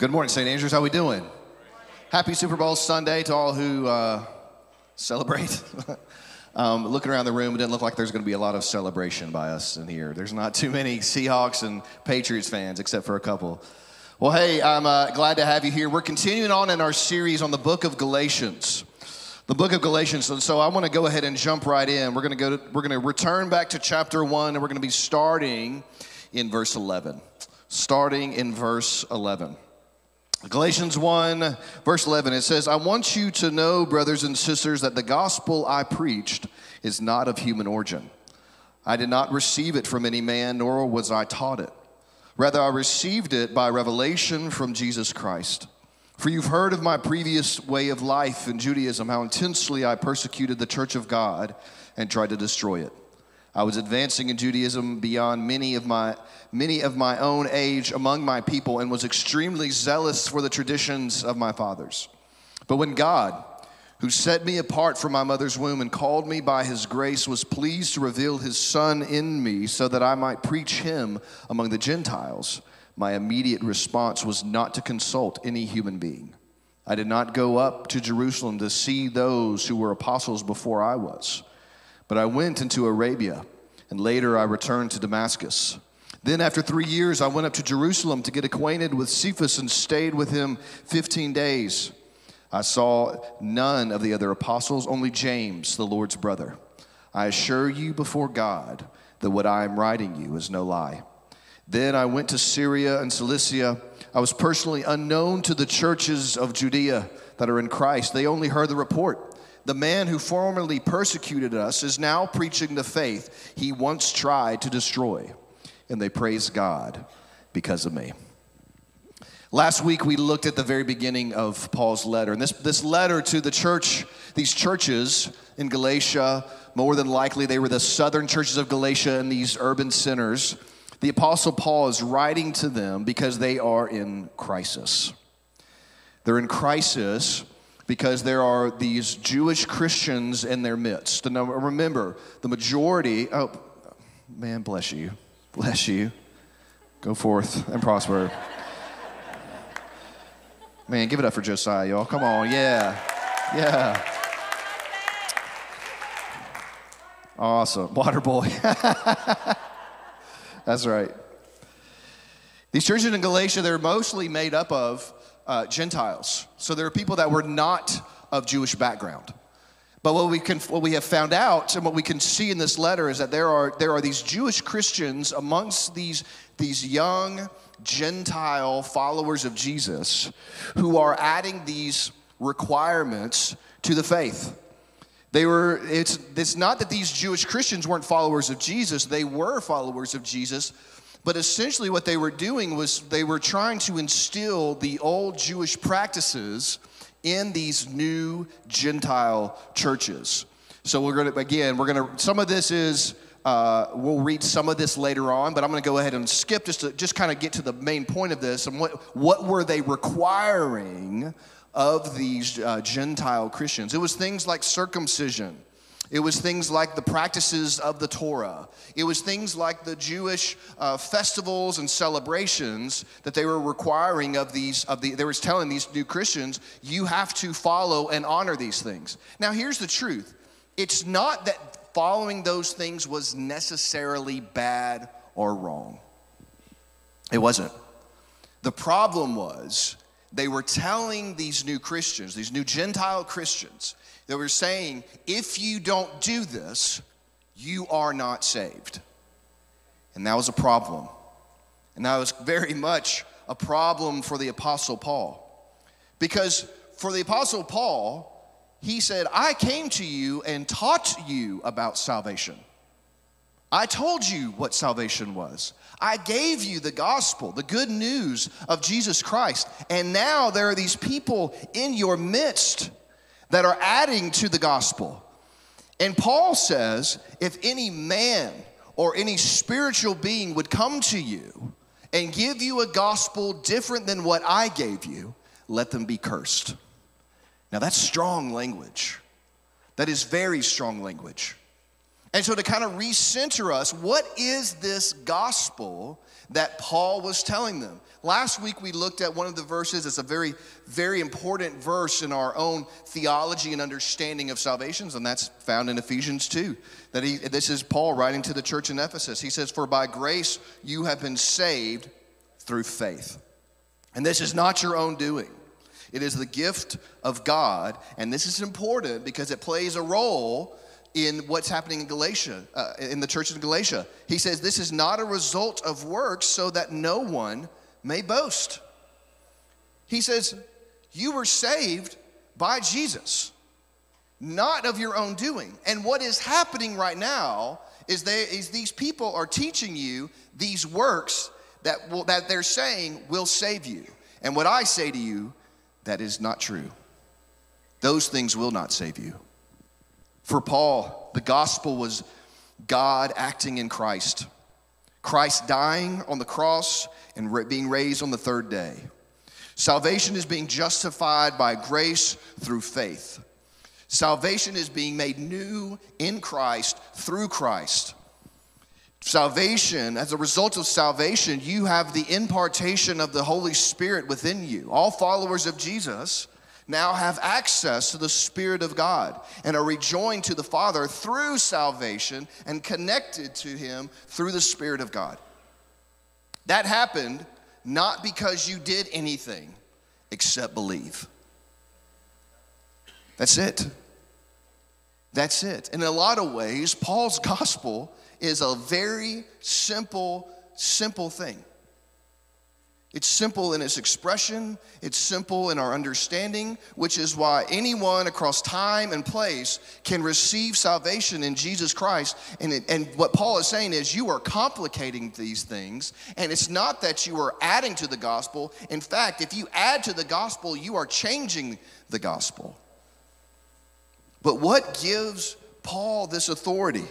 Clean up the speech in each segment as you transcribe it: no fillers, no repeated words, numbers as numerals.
Good morning, St. Andrews. How we doing? Happy Super Bowl Sunday to all who celebrate. Looking around the room, it didn't look like there's going to be a lot of celebration by us in here. There's not too many Seahawks and Patriots fans, except for a couple. Well, hey, I'm glad to have you here. We're continuing on in our series on the book of Galatians. The book of Galatians. And so I want to go ahead and jump right in. We're going to return back to chapter 1, and we're going to be starting in verse 11. Starting in verse 11. Galatians 1, verse 11, it says, I want you to know, brothers and sisters, that the gospel I preached is not of human origin. I did not receive it from any man, nor was I taught it. Rather, I received it by revelation from Jesus Christ. For you've heard of my previous way of life in Judaism, how intensely I persecuted the church of God and tried to destroy it. I was advancing in Judaism beyond many of my own age among my people and was extremely zealous for the traditions of my fathers. But when God, who set me apart from my mother's womb and called me by his grace, was pleased to reveal his Son in me so that I might preach him among the Gentiles, my immediate response was not to consult any human being. I did not go up to Jerusalem to see those who were apostles before I was. But I went into Arabia, and later I returned to Damascus. Then after 3 years, I went up to Jerusalem to get acquainted with Cephas and stayed with him 15 days. I saw none of the other apostles, only James, the Lord's brother. I assure you before God that what I am writing you is no lie. Then I went to Syria and Cilicia. I was personally unknown to the churches of Judea that are in Christ. They only heard the report. The man who formerly persecuted us is now preaching the faith he once tried to destroy, and they praise God because of me. Last week, we looked at the very beginning of Paul's letter, and this letter to the church, these churches in Galatia, more than likely they were the southern churches of Galatia and these urban centers. The Apostle Paul is writing to them because they are in crisis. They're in crisis because there are these Jewish Christians in their midst. And now remember, the majority, oh, man, bless you. Bless you. Go forth and prosper. Man, give it up for Josiah, y'all. Come on, yeah. Yeah. Awesome. Water boy. That's right. These churches in Galatia, they're mostly made up of Gentiles. So there are people that were not of Jewish background. But what we have found out and what we can see in this letter is that there are these Jewish Christians amongst these young Gentile followers of Jesus who are adding these requirements to the faith. It's not that these Jewish Christians weren't followers of Jesus. They were followers of Jesus. But essentially what they were doing was they were trying to instill the old Jewish practices in these new Gentile churches. So some of this is, we'll read some of this later on, but I'm going to go ahead and skip just kind of get to the main point of this and what were they requiring of these Gentile Christians. It was things like circumcision. It was things like the practices of the Torah. It was things like the Jewish festivals and celebrations that they were requiring they were telling these new Christians, you have to follow and honor these things. Now, here's the truth. It's not that following those things was necessarily bad or wrong. It wasn't. The problem was they were telling these new Christians, these new Gentile Christians, they were saying, if you don't do this, you are not saved. And that was a problem. And that was very much a problem for the Apostle Paul. Because for the Apostle Paul, he said, I came to you and taught you about salvation. I told you what salvation was. I gave you the gospel, the good news of Jesus Christ. And now there are these people in your midst that are adding to the gospel. And Paul says, if any man or any spiritual being would come to you and give you a gospel different than what I gave you, let them be cursed. Now that's strong language. That is very strong language. And so to kind of recenter us, what is this gospel that Paul was telling them? Last week we looked at one of the verses. It's a very, very important verse in our own theology and understanding of salvations, and that's found in Ephesians 2. This is Paul writing to the church in Ephesus. He says, "For by grace you have been saved through faith. And this is not your own doing. It is the gift of God." And this is important because it plays a role in what's happening in Galatia, in the church in Galatia. He says, "This is not a result of works, so that no one may boast." He says, you were saved by Jesus, not of your own doing. And what is happening right now is these people are teaching you these works that they're saying will save you. And what I say to you, that is not true. Those things will not save you. For Paul, the gospel was God acting in Christ. Christ dying on the cross and being raised on the third day. Salvation is being justified by grace through faith. Salvation is being made new in Christ through Christ. Salvation, as a result of salvation, you have the impartation of the Holy Spirit within you. All followers of Jesus now have access to the Spirit of God and are rejoined to the Father through salvation and connected to Him through the Spirit of God. That happened not because you did anything except believe. That's it. That's it. In a lot of ways, Paul's gospel is a very simple thing. It's simple in its expression. It's simple in our understanding, which is why anyone across time and place can receive salvation in Jesus Christ. And what Paul is saying is you are complicating these things, and it's not that you are adding to the gospel. In fact, if you add to the gospel, you are changing the gospel. But what gives Paul this authority?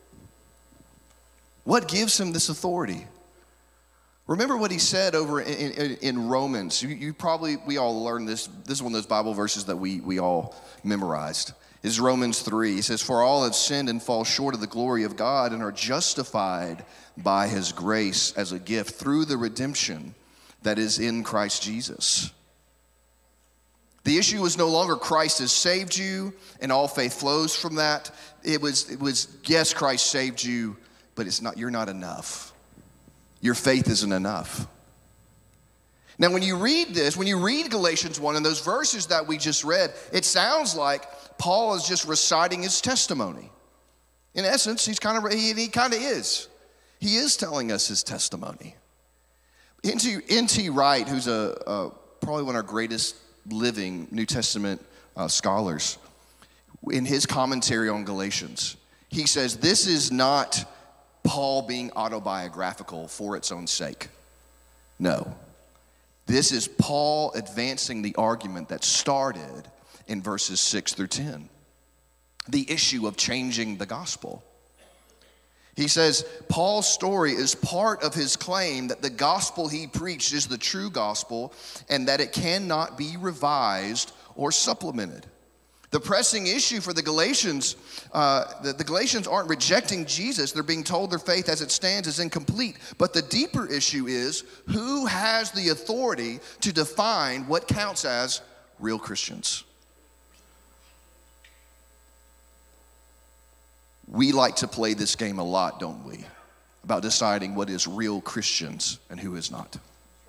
What gives him this authority? Remember what he said over in Romans. We all learned this. This is one of those Bible verses that we all memorized. Is Romans 3. He says, "For all have sinned and fall short of the glory of God and are justified by His grace as a gift through the redemption that is in Christ Jesus." The issue was no longer Christ has saved you and all faith flows from that. It was yes, Christ saved you, but you're not enough. Your faith isn't enough. Now, when you read Galatians 1 and those verses that we just read, it sounds like Paul is just reciting his testimony. In essence, he kind of is. He is telling us his testimony. N.T. Wright, who's probably one of our greatest living New Testament scholars, in his commentary on Galatians, he says this is not Paul being autobiographical for its own sake. No. This is Paul advancing the argument that started in verses 6 through 10. The issue of changing the gospel. He says Paul's story is part of his claim that the gospel he preached is the true gospel and that it cannot be revised or supplemented. The pressing issue for the Galatians, the Galatians aren't rejecting Jesus. They're being told their faith as it stands is incomplete. But the deeper issue is who has the authority to define what counts as real Christians? We like to play this game a lot, don't we? About deciding what is real Christians and who is not.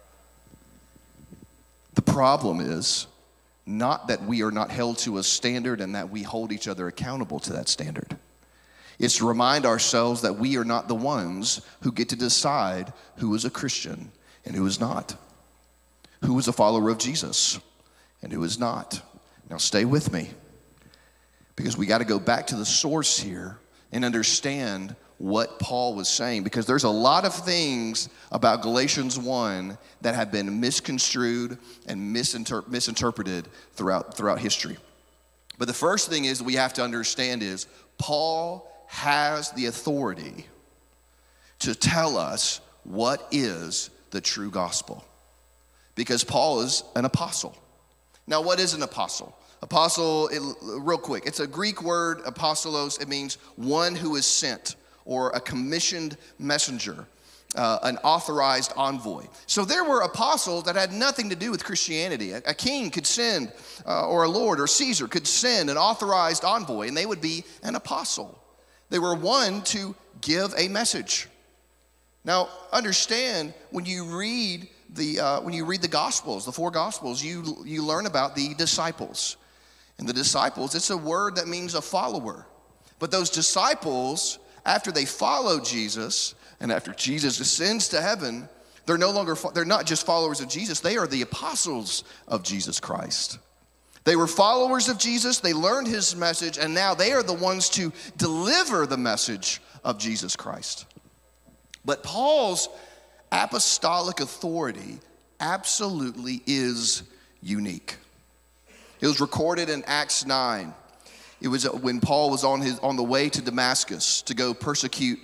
The problem is not that we are not held to a standard and that we hold each other accountable to that standard. It's to remind ourselves that we are not the ones who get to decide who is a Christian and who is not. Who is a follower of Jesus and who is not. Now stay with me, because we got to go back to the source here and understand what Paul was saying, because there's a lot of things about Galatians 1 that have been misconstrued and misinterpreted throughout history. But the first thing is we have to understand is Paul has the authority to tell us what is the true gospel, because Paul is an apostle. Now, what is an apostle? Apostle, real quick, it's a Greek word, apostolos. It means one who is sent or a commissioned messenger, an authorized envoy. So there were apostles that had nothing to do with Christianity. A king could send, or a lord or Caesar could send an authorized envoy, and they would be an apostle. They were one to give a message. Now, understand, when you read the Gospels, the four Gospels, you learn about the disciples. And the disciples, it's a word that means a follower. But those disciples, after they follow Jesus, and after Jesus ascends to heaven, they're not just followers of Jesus, they are the apostles of Jesus Christ. They were followers of Jesus, they learned his message, and now they are the ones to deliver the message of Jesus Christ. But Paul's apostolic authority absolutely is unique. It was recorded in Acts 9. It was when Paul was on the way to Damascus to go persecute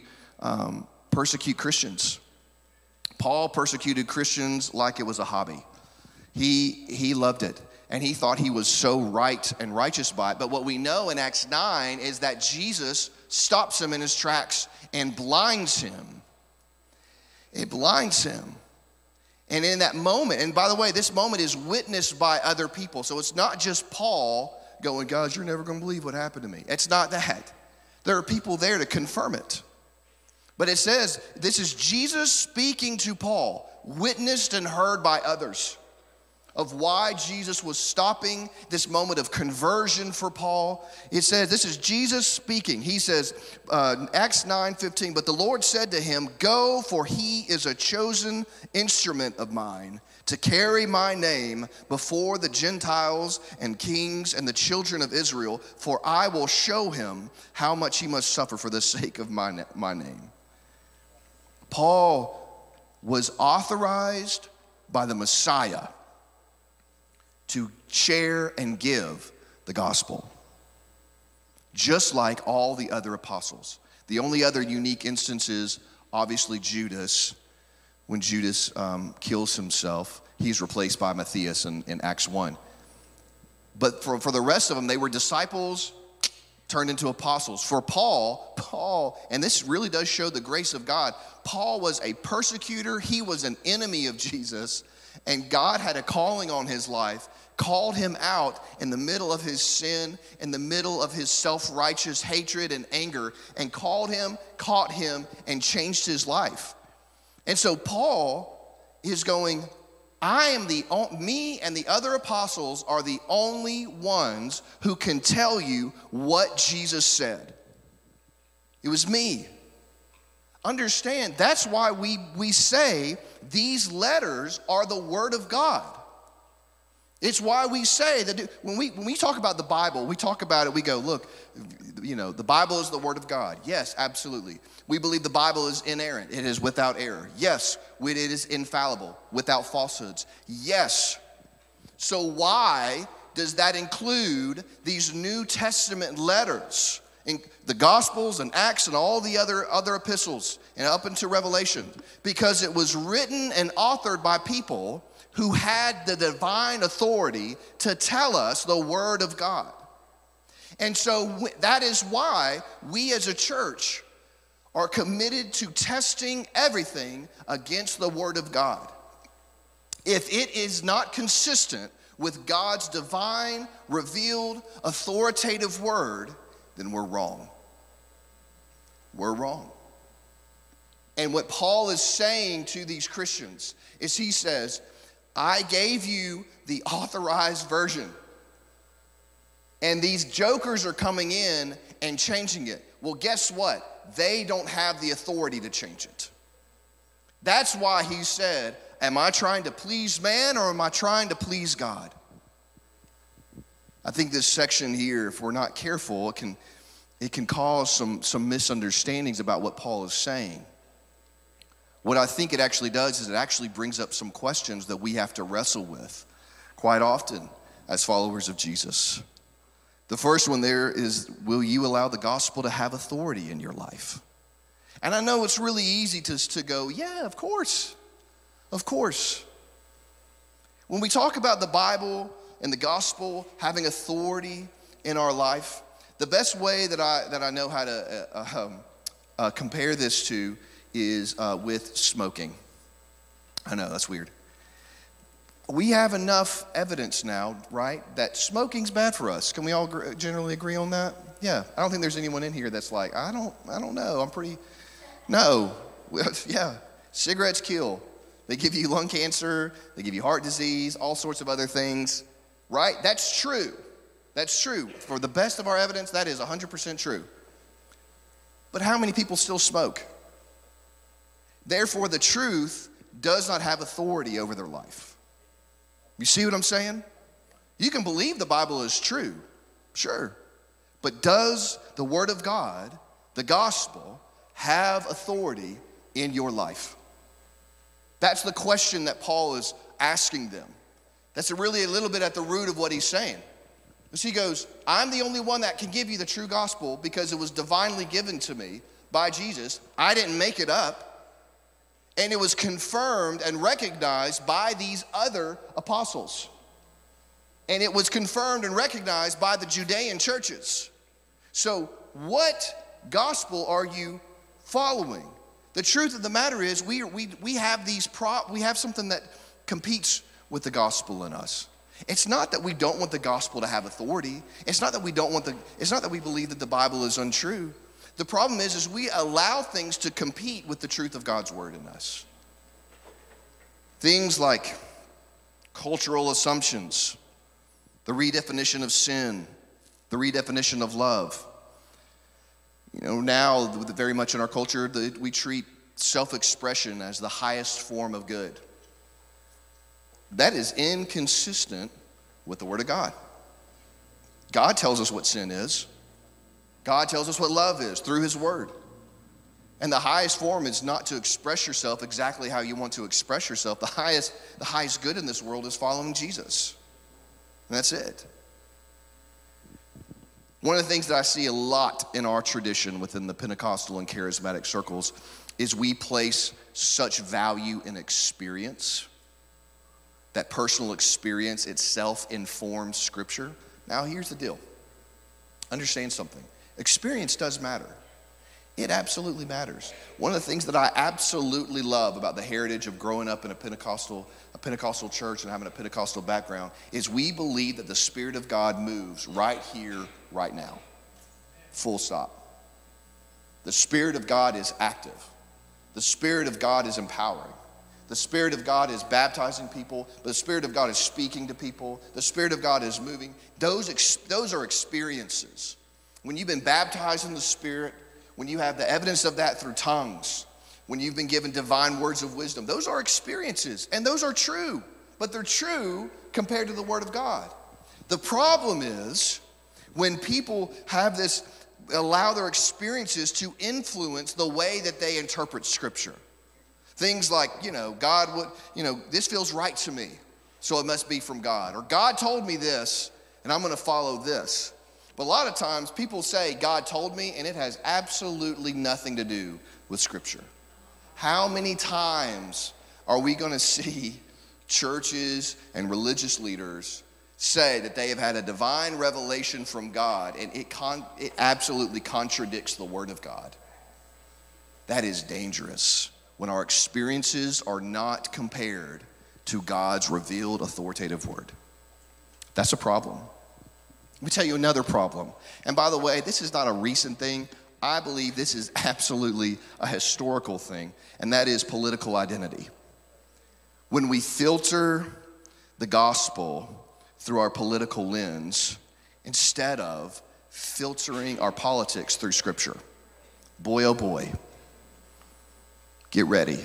Christians. Paul persecuted Christians like it was a hobby. He loved it, and he thought he was so right and righteous by it. But what we know in Acts 9 is that Jesus stops him in his tracks and blinds him. It blinds him. And in that moment, and by the way, this moment is witnessed by other people. So it's not just Paul going, "God, you're never going to believe what happened to me." It's not that. There are people there to confirm it. But it says, this is Jesus speaking to Paul, witnessed and heard by others, of why Jesus was stopping this moment of conversion for Paul. It says, this is Jesus speaking. He says, Acts 9:15, "But the Lord said to him, 'Go, for he is a chosen instrument of mine to carry my name before the Gentiles and kings and the children of Israel, for I will show him how much he must suffer for the sake of my name.'" Paul was authorized by the Messiah to share and give the gospel, just like all the other apostles. The only other unique instance is obviously Judas. When Judas kills himself, he's replaced by Matthias in Acts 1. But for the rest of them, they were disciples turned into apostles. For Paul, and this really does show the grace of God, Paul was a persecutor. He was an enemy of Jesus, and God had a calling on his life, called him out in the middle of his sin, in the middle of his self-righteous hatred and anger, and called him, caught him, and changed his life. And so Paul is going, me and the other apostles are the only ones who can tell you what Jesus said. It was me. Understand, that's why we say these letters are the Word of God. It's why we say that when we talk about the Bible, we talk about it, we go, look, the Bible is the Word of God. Yes, absolutely. We believe the Bible is inerrant. It is without error. Yes, it is infallible, without falsehoods. Yes. So why does that include these New Testament letters, in the Gospels and Acts and all the other epistles and up into Revelation? Because it was written and authored by people who had the divine authority to tell us the Word of God. And so that is why we as a church are committed to testing everything against the Word of God. If it is not consistent with God's divine, revealed, authoritative Word, then we're wrong. We're wrong. And what Paul is saying to these Christians is he says, I gave you the authorized version, and these jokers are coming in and changing it. Well, guess what? They don't have the authority to change it. That's why he said, am I trying to please man or am I trying to please God? I think this section here, if we're not careful, it can cause some misunderstandings about what Paul is saying. What I think it actually does is it actually brings up some questions that we have to wrestle with quite often as followers of Jesus. The first one there is, will you allow the gospel to have authority in your life? And I know it's really easy to go, yeah, of course. Of course. When we talk about the Bible and the gospel having authority in our life, the best way that I know how to compare this to is with smoking. I know, that's weird. We have enough evidence now, right, that smoking's bad for us. Can we all generally agree on that? Yeah, I don't think there's anyone in here that's like, I don't know, no, yeah, cigarettes kill. They give you lung cancer, they give you heart disease, all sorts of other things, right? That's true. That's true. For the best of our evidence, that is 100% true. But how many people still smoke? Therefore, the truth does not have authority over their life. You see what I'm saying? You can believe the Bible is true, sure. But does the Word of God, the gospel, have authority in your life? That's the question that Paul is asking them. That's really a little bit at the root of what he's saying. Because he goes, I'm the only one that can give you the true gospel because it was divinely given to me by Jesus. I didn't make it up. And it was confirmed and recognized by these other apostles. And it was confirmed and recognized by the Judean churches. So what gospel are you following? The truth of the matter is we have something that competes with the gospel in us. It's not that we don't want the gospel to have authority. It's not that we believe that the Bible is untrue. The problem is we allow things to compete with the truth of God's word in us. Things like cultural assumptions, the redefinition of sin, the redefinition of love. You know, now very much in our culture, we treat self-expression as the highest form of good. That is inconsistent with the Word of God. God tells us what sin is. God tells us what love is through His Word. And the highest form is not to express yourself exactly how you want to express yourself. The highest good in this world is following Jesus. And that's it. One of the things that I see a lot in our tradition within the Pentecostal and charismatic circles is we place such value in experience. That personal experience itself informs Scripture. Now, here's the deal. Understand something. Experience does matter. It absolutely matters. One of the things that I absolutely love about the heritage of growing up in a Pentecostal church and having a Pentecostal background is we believe that the Spirit of God moves right here, right now. Full stop. The Spirit of God is active. The Spirit of God is empowering. The Spirit of God is baptizing people. The Spirit of God is speaking to people. The Spirit of God is moving. Those are experiences. When you've been baptized in the Spirit, when you have the evidence of that through tongues, when you've been given divine words of wisdom, those are experiences, and those are true, but they're true compared to the Word of God. The problem is when people allow their experiences to influence the way that they interpret Scripture. Things like, this feels right to me, so it must be from God. Or God told me this, and I'm going to follow this. But a lot of times people say, God told me, and it has absolutely nothing to do with Scripture. How many times are we going to see churches and religious leaders say that they have had a divine revelation from God, and it absolutely contradicts the Word of God? That is dangerous when our experiences are not compared to God's revealed authoritative Word. That's a problem. Let me tell you another problem. And by the way, this is not a recent thing. I believe this is absolutely a historical thing, and that is political identity. When we filter the gospel through our political lens instead of filtering our politics through Scripture, boy, oh boy, get ready.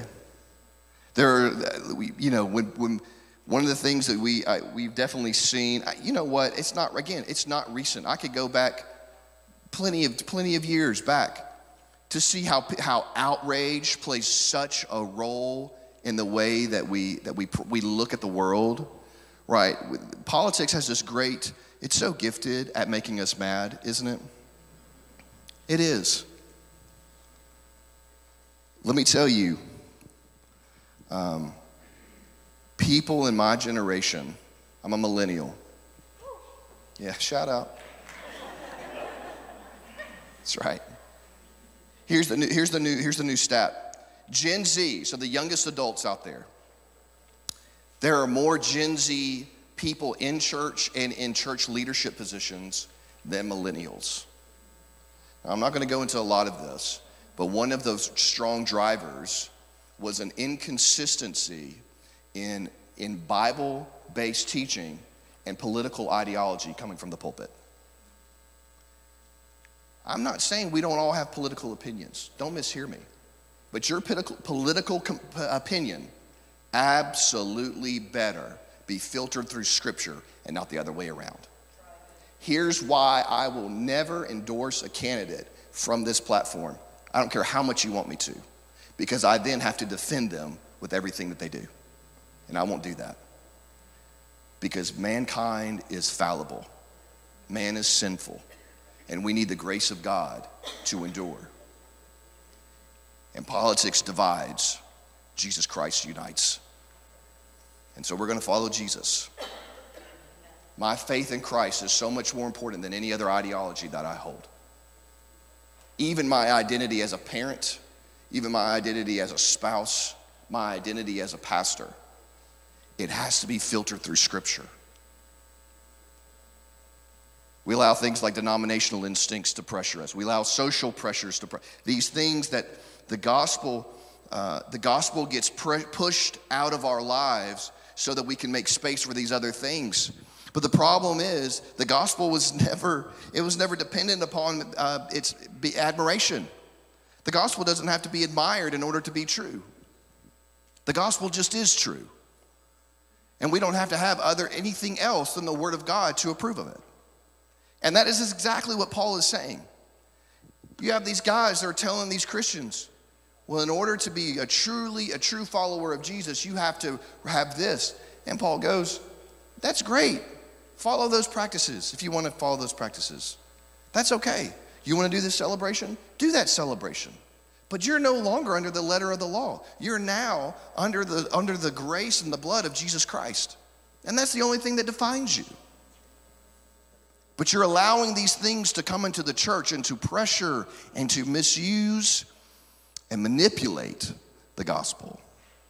When one of the things that we've definitely seen, it's not recent. I could go back plenty of years back to see how outrage plays such a role in the way that we look at the world, right? Politics has this it's so gifted at making us mad, isn't it? It is. Let me tell you, people in my generation, I'm a millennial, Yeah, shout out. That's right. Here's the new stat. Gen Z, so the youngest adults out there. There are more Gen Z people in church and in church leadership positions than millennials. Now, I'm not going to go into a lot of this, but one of those strong drivers was an inconsistency in Bible-based teaching and political ideology coming from the pulpit. I'm not saying we don't all have political opinions. Don't mishear me. But your political opinion absolutely better be filtered through Scripture and not the other way around. Here's why I will never endorse a candidate from this platform. I don't care how much you want me to, because I then have to defend them with everything that they do. And I won't do that. Because mankind is fallible. Man is sinful. And we need the grace of God to endure. And politics divides. Jesus Christ unites. And so we're going to follow Jesus. My faith in Christ is so much more important than any other ideology that I hold. Even my identity as a parent, even my identity as a spouse, my identity as a pastor, it has to be filtered through Scripture. We allow things like denominational instincts to pressure us. We allow social pressures to these things that the gospel gets pushed out of our lives so that we can make space for these other things. But the problem is the gospel was never dependent upon its admiration. The gospel doesn't have to be admired in order to be true. The gospel just is true. And we don't have to have anything else than the word of God to approve of it. And that is exactly what Paul is saying. You have these guys that are telling these Christians, well, in order to be a true follower of Jesus, you have to have this. And Paul goes, that's great. Follow those practices if you want to follow those practices. That's okay. You want to do this celebration? Do that celebration. But you're no longer under the letter of the law. You're now under the grace and the blood of Jesus Christ. And that's the only thing that defines you. But you're allowing these things to come into the church and to pressure and to misuse and manipulate the gospel.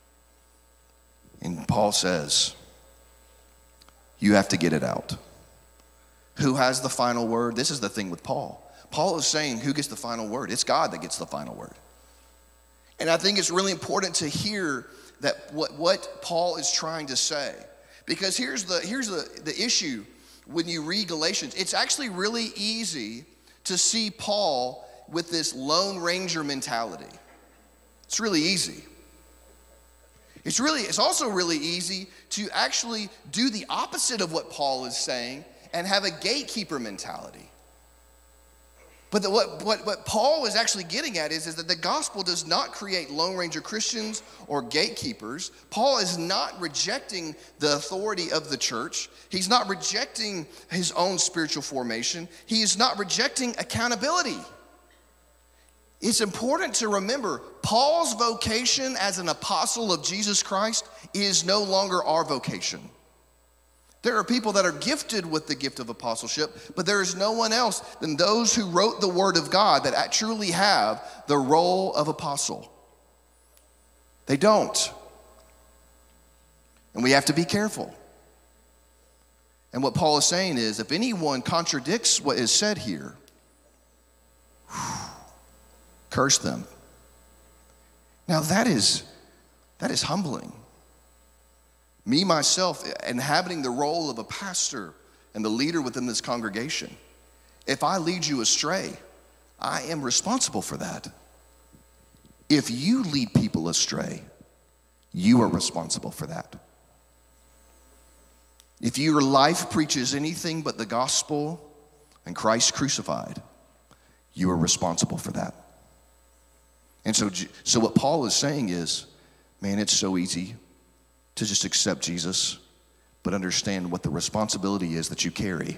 And Paul says, you have to get it out. Who has the final word? This is the thing with Paul. Paul is saying, who gets the final word? It's God that gets the final word. And I think it's really important to hear that what Paul is trying to say. Because here's the issue when you read Galatians. It's actually really easy to see Paul with this Lone Ranger mentality. It's really easy. It's also really easy to actually do the opposite of what Paul is saying and have a gatekeeper mentality. But what Paul is actually getting at is that the gospel does not create Lone Ranger Christians or gatekeepers. Paul is not rejecting the authority of the church. He's not rejecting his own spiritual formation. He is not rejecting accountability. It's important to remember, Paul's vocation as an apostle of Jesus Christ is no longer our vocation. There are people that are gifted with the gift of apostleship, but there is no one else than those who wrote the word of God that truly have the role of apostle. They don't. And we have to be careful. And what Paul is saying is, if anyone contradicts what is said here, curse them. Now that is humbling. Me, myself, inhabiting the role of a pastor and the leader within this congregation, if I lead you astray, I am responsible for that. If you lead people astray, you are responsible for that. If your life preaches anything but the gospel and Christ crucified, you are responsible for that. And so what Paul is saying is, man, it's so easy to just accept Jesus, but understand what the responsibility is that you carry.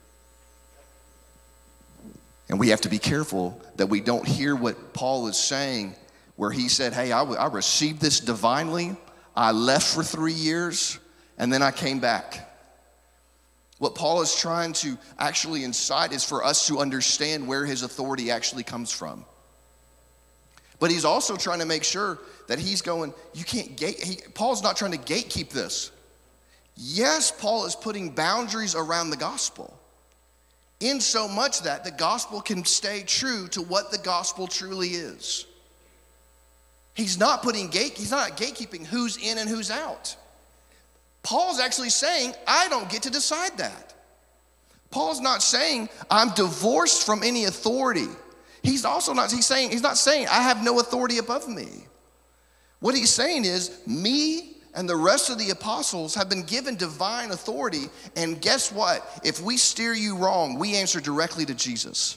And we have to be careful that we don't hear what Paul is saying, where he said, hey, I received this divinely, I left for 3 years, and then I came back. What Paul is trying to actually incite is for us to understand where his authority actually comes from. But he's also trying to make sure that he's going, you can't Paul's not trying to gatekeep this. Yes, Paul is putting boundaries around the gospel, in so much that the gospel can stay true to what the gospel truly is. He's not gatekeeping who's in and who's out. Paul's actually saying, I don't get to decide that. Paul's not saying I'm divorced from any authority. He's not saying I have no authority above me. What he's saying is me and the rest of the apostles have been given divine authority, and guess what? If we steer you wrong, we answer directly to Jesus.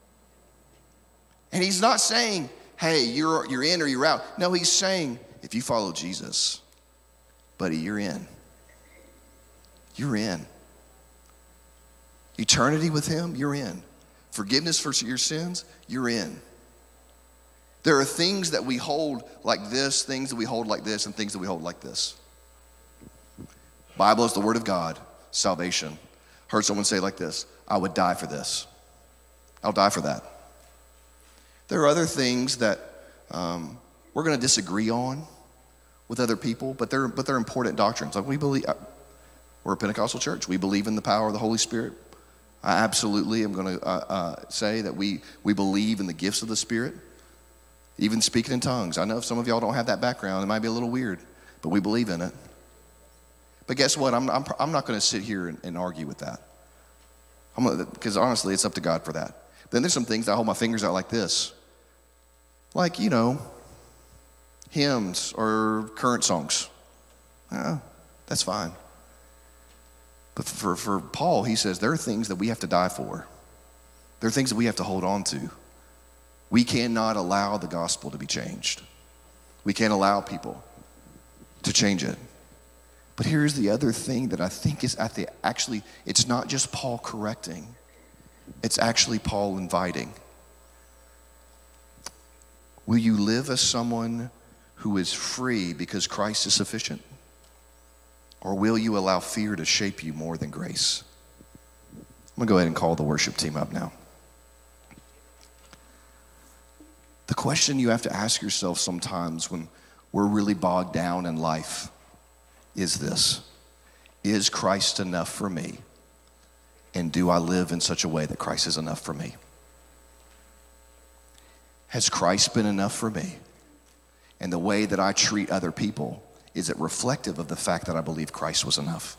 And he's not saying, hey, you're in or you're out. No, he's saying, if you follow Jesus, buddy, you're in. You're in. Eternity with him, you're in. Forgiveness for your sins, you're in. There are things that we hold like this, things that we hold like this, and things that we hold like this. Bible is the word of God, salvation. Heard someone say like this, I would die for this. I'll die for that. There are other things that we're going to disagree on with other people, but they're important doctrines. Like we're a Pentecostal church. We believe in the power of the Holy Spirit. I absolutely am going to say that we believe in the gifts of the Spirit, even speaking in tongues. I know if some of y'all don't have that background, it might be a little weird, but we believe in it. But guess what? I'm not going to sit here and argue with that. Because honestly, it's up to God for that. Then there's some things I hold my fingers out like this. Like, hymns or current songs. That's fine. But for Paul, he says there are things that we have to die for. There are things that we have to hold on to. We cannot allow the gospel to be changed. We can't allow people to change it. But here's the other thing that I think is actually, it's not just Paul correcting. It's actually Paul inviting. Will you live as someone who is free because Christ is sufficient? Or will you allow fear to shape you more than grace? I'm going to go ahead and call the worship team up now. The question you have to ask yourself sometimes when we're really bogged down in life is this: is Christ enough for me? And do I live in such a way that Christ is enough for me? Has Christ been enough for me? And the way that I treat other people, is it reflective of the fact that I believe Christ was enough?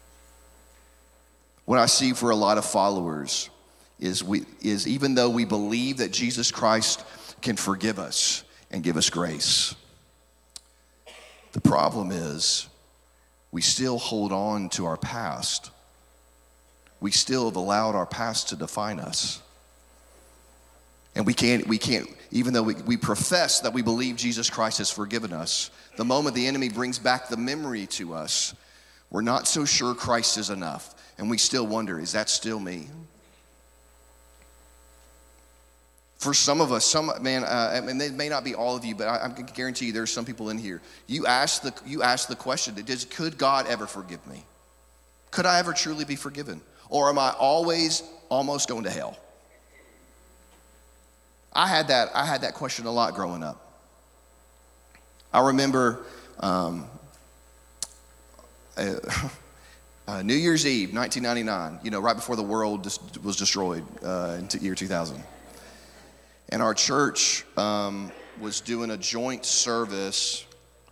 What I see for a lot of followers is even though we believe that Jesus Christ can forgive us and give us grace, the problem is we still hold on to our past. We still have allowed our past to define us. And we can't, even though we profess that we believe Jesus Christ has forgiven us, the moment the enemy brings back the memory to us, we're not so sure Christ is enough. And we still wonder, is that still me? For some of us, and they may not be all of you, but I can guarantee you there's some people in here. You ask the question, could God ever forgive me? Could I ever truly be forgiven? Or am I always almost going to hell? I had that question a lot growing up. I remember New Year's Eve, 1999, right before the world was destroyed in the year 2000. And our church was doing a joint service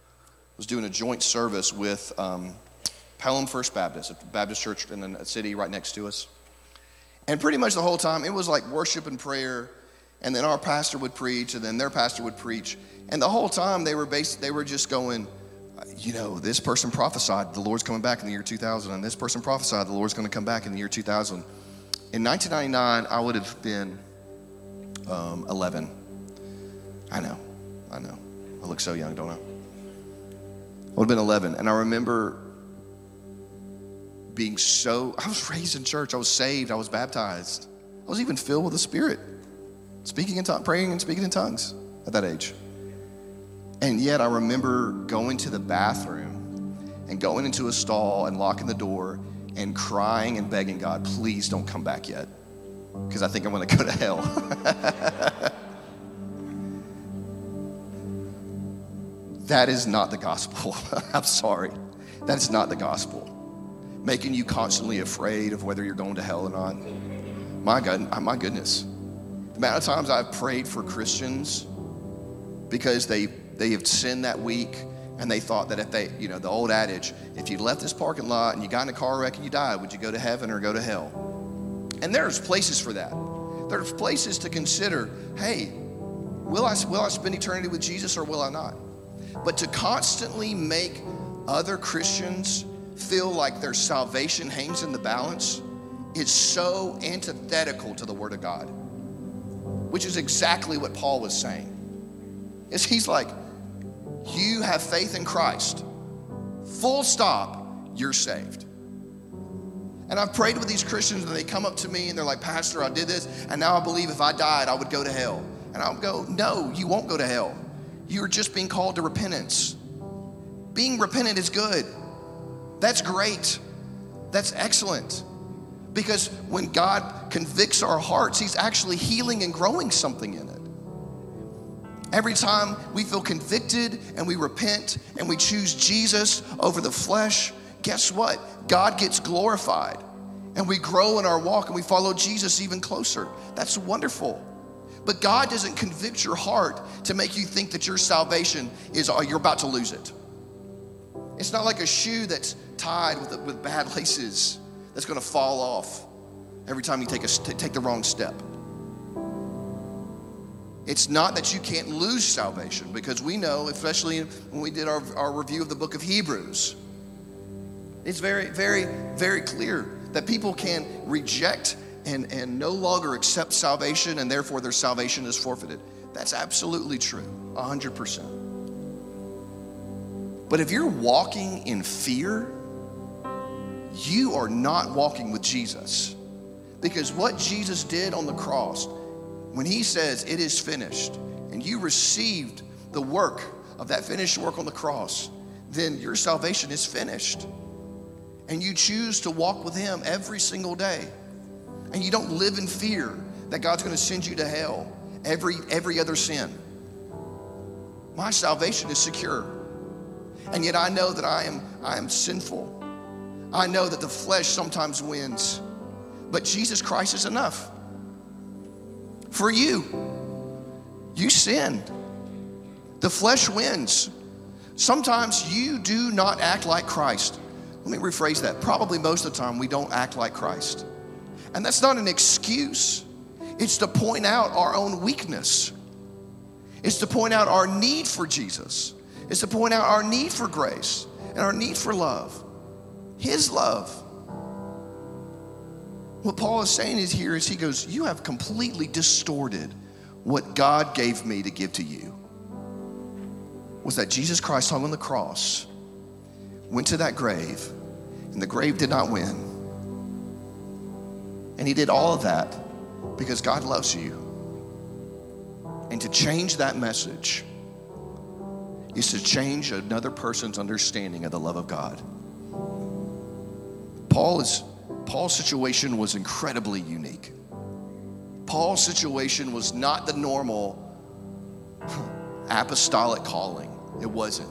with Pelham First Baptist, a Baptist church in a city right next to us. And pretty much the whole time, it was like worship and prayer, and then our pastor would preach, and then their pastor would preach. And the whole time they were just going, this person prophesied the Lord's coming back in the year 2000, and this person prophesied the Lord's going to come back in the year 2000. In 1999, I would have been 11. I know. I look so young, don't I? I would have been 11, and I remember I was raised in church, I was saved, I was baptized. I was even filled with the Spirit, praying and speaking in tongues at that age. And yet I remember going to the bathroom and going into a stall and locking the door and crying and begging God, please don't come back yet, because I think I'm going to go to hell. That is not the gospel. I'm sorry. That is not the gospel. Making you constantly afraid of whether you're going to hell or not. My goodness. The amount of times I've prayed for Christians because they have sinned that week, and they thought that if they, the old adage, if you left this parking lot and you got in a car wreck and you died, would you go to heaven or go to hell? And there's places for that. There's places to consider, hey, will I spend eternity with Jesus or will I not? But to constantly make other Christians feel like their salvation hangs in the balance is so antithetical to the Word of God, which is exactly what Paul was saying. He's like, you have faith in Christ, full stop, you're saved. And I've prayed with these Christians, and they come up to me and they're like, Pastor, I did this, and now I believe if I died, I would go to hell. And I'll go, no, you won't go to hell. You're just being called to repentance. Being repentant is good. That's great. That's excellent. Because when God convicts our hearts, He's actually healing and growing something in it. Every time we feel convicted and we repent and we choose Jesus over the flesh, guess what? God gets glorified and we grow in our walk and we follow Jesus even closer. That's wonderful. But God doesn't convict your heart to make you think that your salvation is, you're about to lose it. It's not like a shoe that's tied with bad laces that's gonna fall off every time you take the wrong step. It's not that you can't lose salvation, because we know, especially when we did our review of the book of Hebrews, it's very, very, very clear that people can reject and no longer accept salvation, and therefore their salvation is forfeited. That's absolutely true, 100%. But if you're walking in fear, you are not walking with Jesus. Because what Jesus did on the cross, when He says it is finished, and you received the work of that finished work on the cross, then your salvation is finished. And you choose to walk with Him every single day. And you don't live in fear that God's gonna send you to hell every other sin. My salvation is secure. And yet I know that I am sinful. I know that the flesh sometimes wins, but Jesus Christ is enough. For you sinned. The flesh wins. Sometimes you do not act like Christ. Let me rephrase that. Probably most of the time we don't act like Christ. And that's not an excuse. It's to point out our own weakness. It's to point out our need for Jesus. It's to point out our need for grace and our need for love. His love. What Paul is saying is here is he goes, you have completely distorted what God gave me to give to you. Was that Jesus Christ hung on the cross, went to that grave, and the grave did not win. And He did all of that because God loves you. And to change that message is to change another person's understanding of the love of God. Paul's situation was incredibly unique. Paul's situation was not the normal apostolic calling. It wasn't.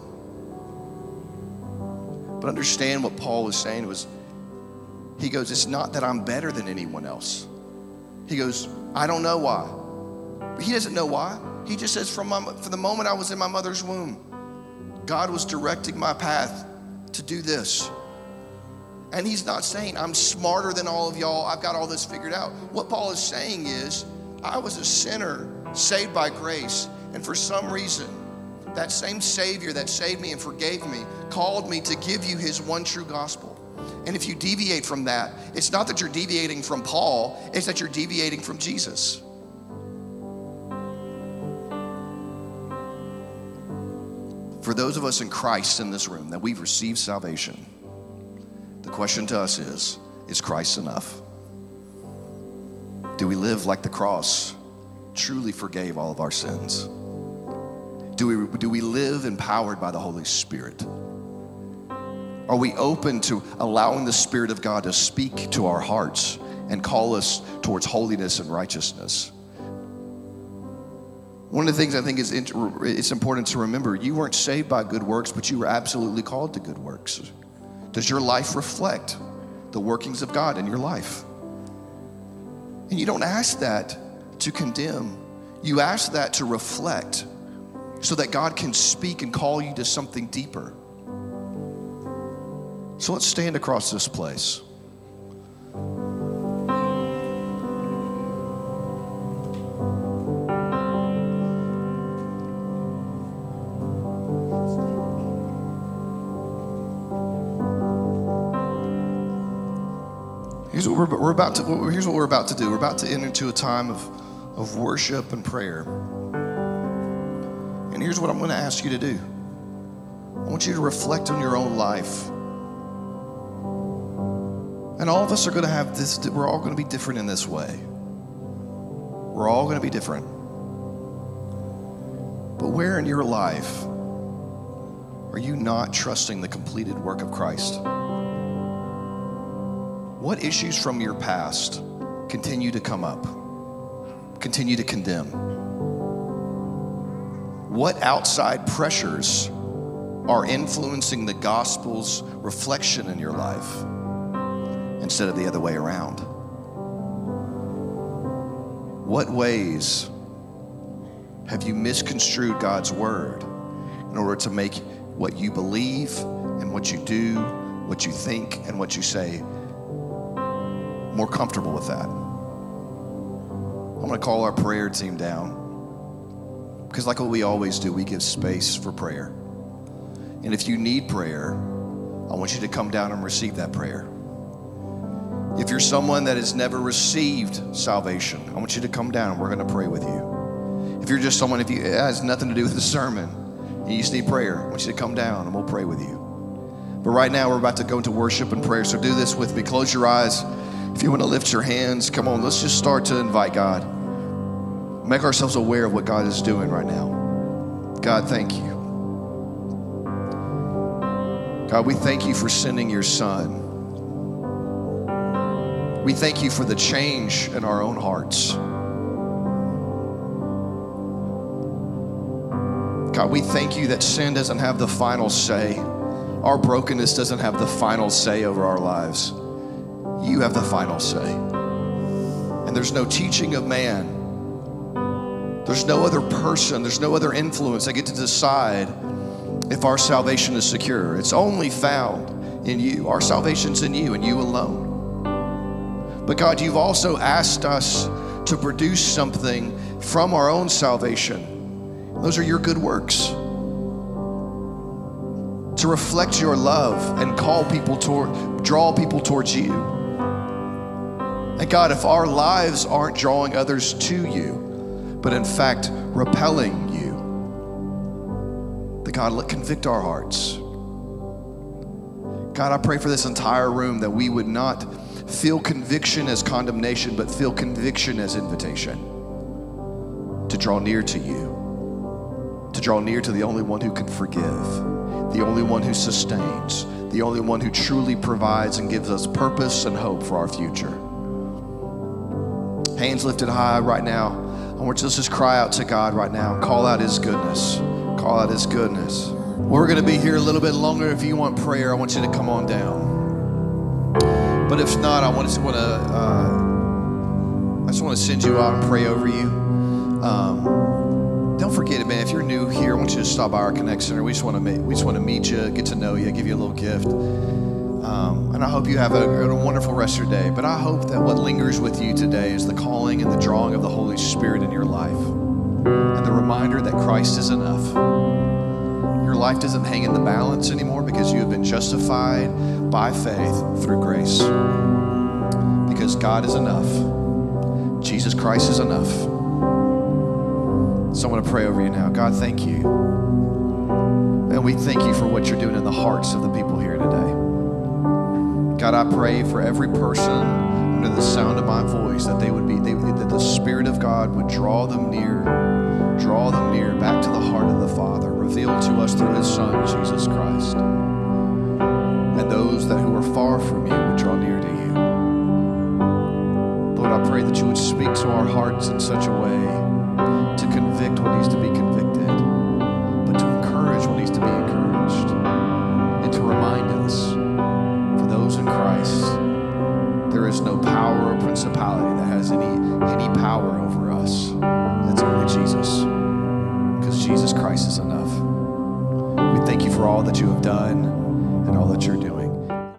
But understand what Paul was saying was, he goes, it's not that I'm better than anyone else. He goes, I don't know why. But he doesn't know why. He just says, from the moment I was in my mother's womb, God was directing my path to do this. And he's not saying I'm smarter than all of y'all, I've got all this figured out. What Paul is saying is, I was a sinner saved by grace, and for some reason, that same Savior that saved me and forgave me called me to give you His one true gospel. And if you deviate from that, it's not that you're deviating from Paul, it's that you're deviating from Jesus. For those of us in Christ in this room that we've received salvation, the question to us is Christ enough? Do we live like the cross truly forgave all of our sins? Do we live empowered by the Holy Spirit? Are we open to allowing the Spirit of God to speak to our hearts and call us towards holiness and righteousness? One of the things I think it's important to remember, you weren't saved by good works, but you were absolutely called to good works. Does your life reflect the workings of God in your life? And you don't ask that to condemn. You ask that to reflect so that God can speak and call you to something deeper. So let's stand across this place. Here's what we're about to do. We're about to enter into a time of worship and prayer. And here's what I'm going to ask you to do. I want you to reflect on your own life. And all of us are going to have this, we're all going to be different in this way. We're all going to be different. But where in your life are you not trusting the completed work of Christ? What issues from your past continue to come up, continue to condemn? What outside pressures are influencing the gospel's reflection in your life instead of the other way around? What ways have you misconstrued God's word in order to make what you believe and what you do, what you think and what you say more comfortable with that? I'm going to call our prayer team down, because like what we always do, we give space for prayer. And if you need prayer, I want you to come down and receive that prayer. If you're someone that has never received salvation, I want you to come down and we're going to pray with you. If you're just someone, it has nothing to do with the sermon, and you just need prayer, I want you to come down and we'll pray with you. But right now we're about to go into worship and prayer, so do this with me. Close your eyes. If you want to lift your hands, come on, let's just start to invite God. Make ourselves aware of what God is doing right now. God, thank you. God, we thank you for sending your Son. We thank you for the change in our own hearts. God, we thank you that sin doesn't have the final say. Our brokenness doesn't have the final say over our lives. You have the final say. And there's no teaching of man. There's no other person, there's no other influence that get to decide if our salvation is secure. It's only found in you. Our salvation's in you and you alone. But God, you've also asked us to produce something from our own salvation. Those are your good works. To reflect your love and draw people towards you. And God, if our lives aren't drawing others to you, but in fact repelling you, then God, convict our hearts. God, I pray for this entire room that we would not feel conviction as condemnation, but feel conviction as invitation to draw near to you, to draw near to the only one who can forgive, the only one who sustains, the only one who truly provides and gives us purpose and hope for our future. Hands lifted high right now. I want you to just cry out to God right now. Call out his goodness. Call out his goodness. We're going to be here a little bit longer. If you want prayer, I want you to come on down. But if not, I just want to send you out and pray over you. Don't forget it, man. If you're new here, I want you to stop by our Connect Center. We just want to meet you, get to know you, give you a little gift. And I hope you have a wonderful rest of your day. But I hope that what lingers with you today is the calling and the drawing of the Holy Spirit in your life, and the reminder that Christ is enough. Your life doesn't hang in the balance anymore because you have been justified by faith through grace. Because God is enough. Jesus Christ is enough. So I want to pray over you now. God, thank you. And we thank you for what you're doing in the hearts of the people here today. God, I pray for every person under the sound of my voice that that the Spirit of God would draw them near back to the heart of the Father, revealed to us through his Son, Jesus Christ. and those that who are far from you would draw near to you. Lord, I pray that you would speak to our hearts in such a way to convict what needs to be convicted, but to encourage what needs to be encouraged, and to remind us, for those in Christ, there is no power or principality that has any power over us. It's only Jesus, because Jesus Christ is enough. We thank you for all that you have done and all that you're doing.